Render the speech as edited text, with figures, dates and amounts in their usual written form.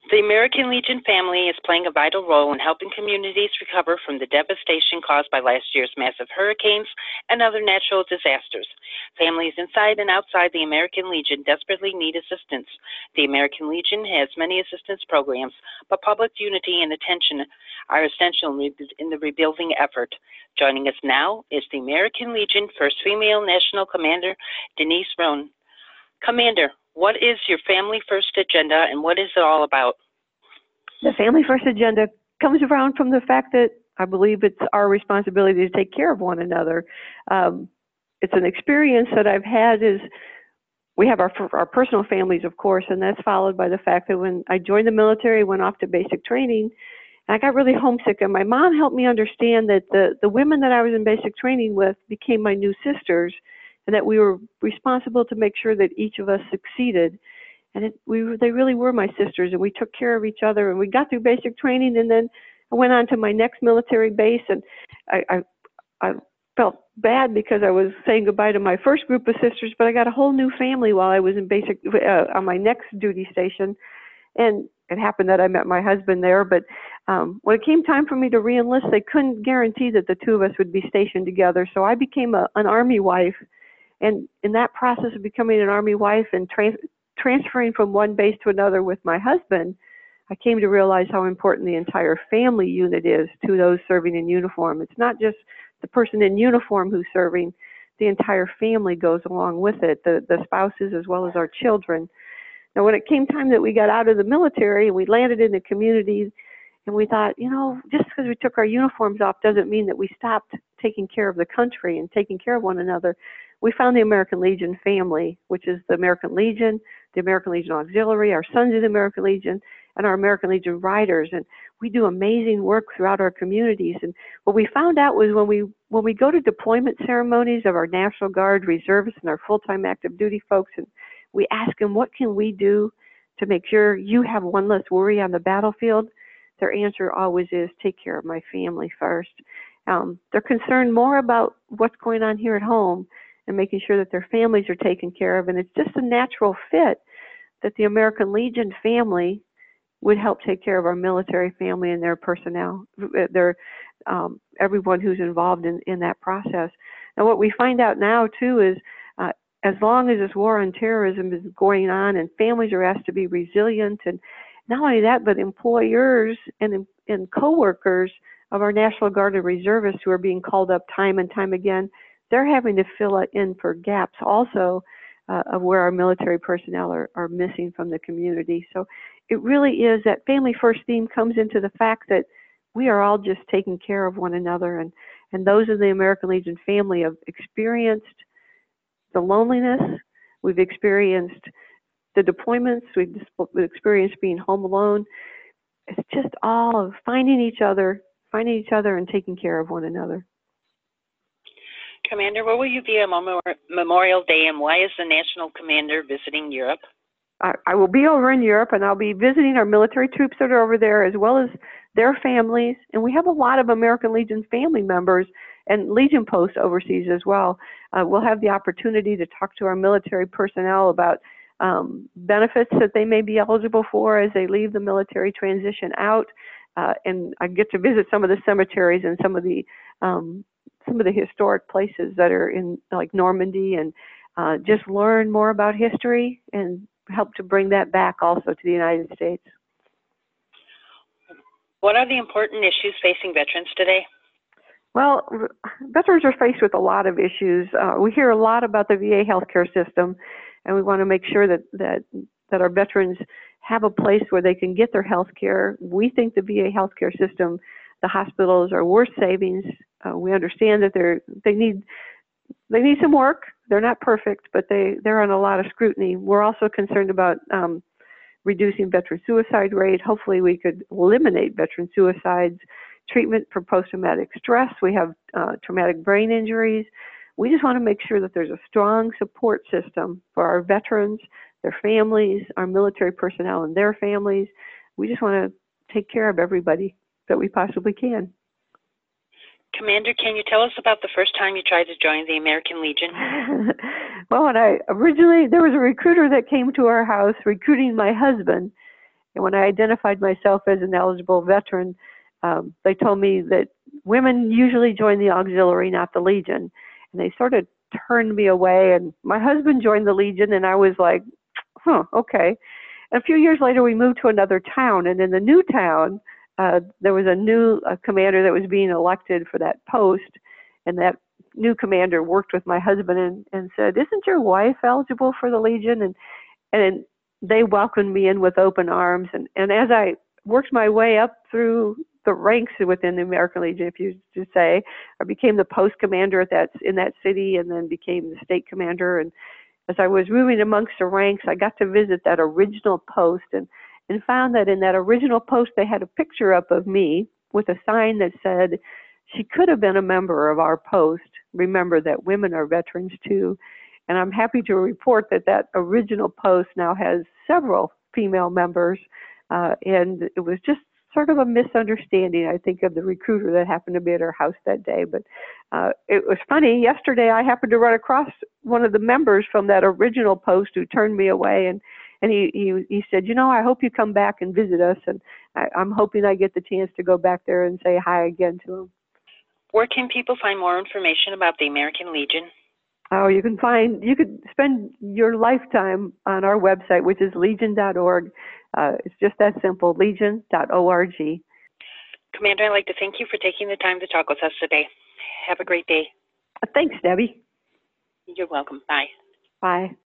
The American Legion family is playing a vital role in helping communities recover from the devastation caused by last year's massive hurricanes and other natural disasters. Families inside and outside the American Legion desperately need assistance. The American Legion has many assistance programs, but public unity and attention are essential in the rebuilding effort. Joining us now is the American Legion First Female National Commander, Denise Roan. Commander, what is your Family First agenda and what is it all about? The Family First agenda comes around from the fact that I believe it's our responsibility to take care of one another. It's an experience that I've had is we have our personal families, of course, and that's followed by the fact that when I joined the military, went off to basic training, and I got really homesick, and my mom helped me understand that the women that I was in basic training with became my new sisters, and that we were responsible to make sure that each of us succeeded. And they really were my sisters, and we took care of each other, and we got through basic training, and then I went on to my next military base, and I felt bad because I was saying goodbye to my first group of sisters, but I got a whole new family while I was in basic, on my next duty station, and it happened that I met my husband there, but when it came time for me to re-enlist, they couldn't guarantee that the two of us would be stationed together, so I became an Army wife. And in that process of becoming an Army wife and transferring from one base to another with my husband, I came to realize how important the entire family unit is to those serving in uniform. It's not just the person in uniform who's serving, the entire family goes along with it, the spouses as well as our children. Now, when it came time that we got out of the military and we landed in the community, and we thought, you know, just because we took our uniforms off doesn't mean that we stopped taking care of the country and taking care of one another. We found the American Legion family, which is the American Legion Auxiliary, our Sons of the American Legion, and our American Legion Riders. And we do amazing work throughout our communities. And what we found out was when we go to deployment ceremonies of our National Guard reservists and our full-time active duty folks, and we ask them, what can we do to make sure you have one less worry on the battlefield? Their answer always is, take care of my family first. They're concerned more about what's going on here at home and making sure that their families are taken care of. And it's just a natural fit that the American Legion family would help take care of our military family and their personnel, everyone who's involved in that process. And what we find out now, too, is as long as this war on terrorism is going on and families are asked to be resilient, and not only that, but employers and co-workers of our National Guard and reservists who are being called up time and time again, they're having to fill in for gaps also of where our military personnel are missing from the community. So it really is that family first theme comes into the fact that we are all just taking care of one another. And those in the American Legion family have experienced the loneliness, we've experienced the deployments, we've experienced being home alone. It's just all of finding each other and taking care of one another. Commander, where will you be on Memorial Day, and why is the National Commander visiting Europe? I will be over in Europe, and I'll be visiting our military troops that are over there as well as their families. And we have a lot of American Legion family members and Legion posts overseas as well. We'll have the opportunity to talk to our military personnel about benefits that they may be eligible for as they leave the military transition out. And I get to visit some of the cemeteries and some of the historic places that are in like Normandy, and just learn more about history and help to bring that back also to the United States. What are the important issues facing veterans today? Well, veterans are faced with a lot of issues. We hear a lot about the VA healthcare system, and we want to make sure that our veterans have a place where they can get their health care. We think the VA healthcare system, the hospitals are worth savings. We understand that they need some work. They're not perfect, but they're on a lot of scrutiny. We're also concerned about reducing veteran suicide rate. Hopefully we could eliminate veteran suicides, treatment for post-traumatic stress. We have traumatic brain injuries. We just want to make sure that there's a strong support system for our veterans, their families, our military personnel and their families. We just want to take care of everybody that we possibly can. Commander, can you tell us about the first time you tried to join the American Legion? Well, there was a recruiter that came to our house recruiting my husband, And when I identified myself as an eligible veteran, they told me that women usually join the auxiliary, not the Legion. And they sort of turned me away. And my husband joined the Legion, and I was like, huh, okay. And a few years later, we moved to another town. And in the new town, there was a new commander that was being elected for that post. And that new commander worked with my husband and said, "Isn't your wife eligible for the Legion?" And they welcomed me in with open arms. And as I worked my way up through the ranks within the American Legion, if you should say, I became the post commander in that city, and then became the state commander. And as I was moving amongst the ranks, I got to visit that original post and found that in that original post, they had a picture up of me with a sign that said, "She could have been a member of our post. Remember that women are veterans too." And I'm happy to report that that original post now has several female members. And it was just sort of a misunderstanding, I think, of the recruiter that happened to be at her house that day. But it was funny. Yesterday, I happened to run across one of the members from that original post who turned me away. And he said, "You know, I hope you come back and visit us." And I'm hoping I get the chance to go back there and say hi again to him. Where can people find more information about the American Legion? Oh, you could spend your lifetime on our website, which is legion.org. It's just that simple, legion.org. Commander, I'd like to thank you for taking the time to talk with us today. Have a great day. Thanks, Debbie. You're welcome. Bye. Bye.